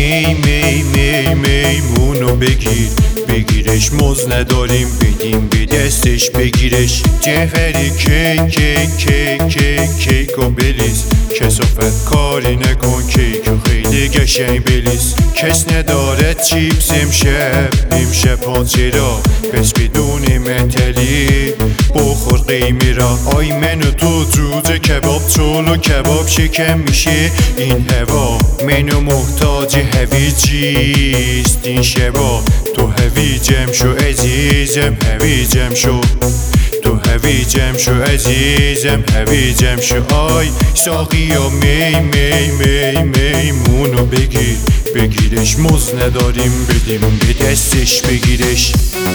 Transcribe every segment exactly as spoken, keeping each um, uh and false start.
می می می میمونو بگیر بگیرش، موز نداریم بدیم به دستش بگیرش. جعفری کیک کیک کیک کیک کیکو بلیز، کثافت کاری نکن کیکو خیلی قشنگ بلیز. کس نداره چیپس امشب امشب پانچه را، پس بدون متلی بخور قیمی را. آی منو تو جوجه کباب چولو کباب شکم میشه این هوا. منو محتاج هویجیست این شبا، تو هویجم شو عزیزم هویجم شو، تو هویجم شو عزیزم هویجم شو. آی ساقیا می می می میمونو بگیر بگیرش، موز نداریم بدیم به دستش بگیرش.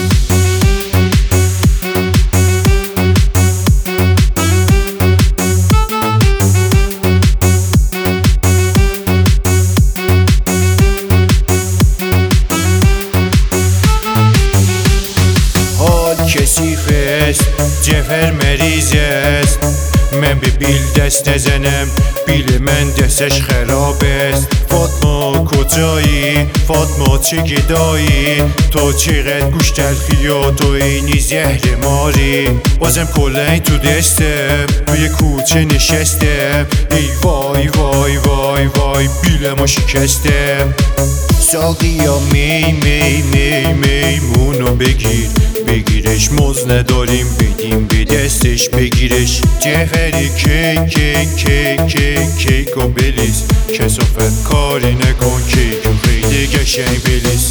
کثیف است جعفر مریض است، من به بیل دست نزنم بیل من دستش خراب است. فاطمه کجایی فاطمه چه گدایی، تو چقدر گوش تلخی و تو اینی زهر ماری. بازم کلنگ تو دستم توی کوچه نشستم، ای وای وای وای وای بیلمو شکستم. ساقیا می می می میمونو بگیر بگیرش، موز نداریم بدیم به دستش بگیرش. جعفری کیک کیک کیک کیک کیکو بلیز، کثافت کاری نکن کیکو خیلی قشنگ بلیز.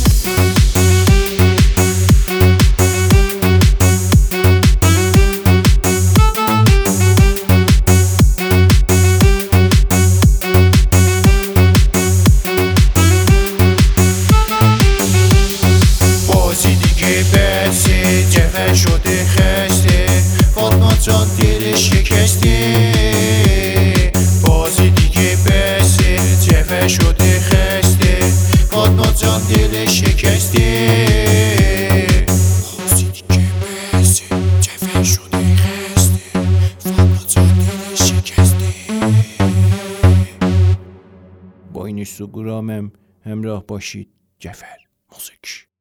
جعفر شده خسته، فاطمه جان دلش شکسته. بازی دیگه بسه جعفر شده خسته، فاطمه جان دلش شکسته. بازی دیگه بسه جعفر شده خسته، فاطمه جان دلش شکسته. با این اینستاگرامم همراه باشید. جعفر موزیک.